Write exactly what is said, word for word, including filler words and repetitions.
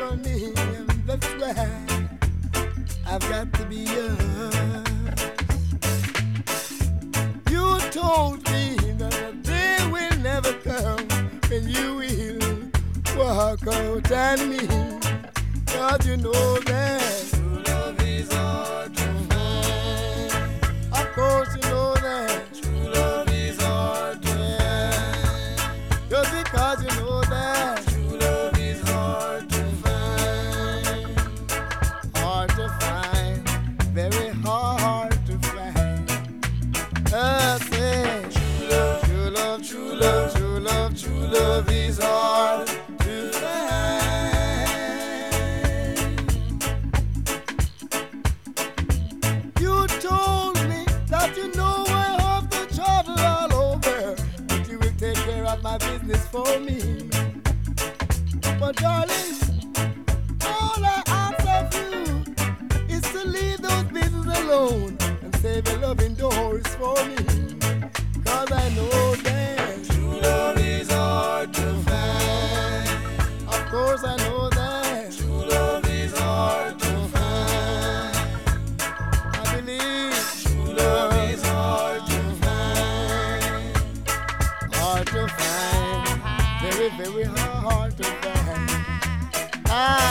for me, and that's why I've got to be yours. You told me that a day will never come when you will walk out on me, 'cause you know that true love is hard to find. Of course you know that true love is hard to find. Just because you know that true love is hard to find. Hard to find, very hard to find. I say true love, true love, true love, true love, true love is hard to find. You told me that you know I have to travel all over, but you will take care of my business for me. But darling, all I ask of you is to leave those business alone and save your loving doors for me, 'cause I know that true love is hard to find. Of course I know that true love is hard to find. I believe true love is hard to find. Hard to find, very, very hard to find. Ah,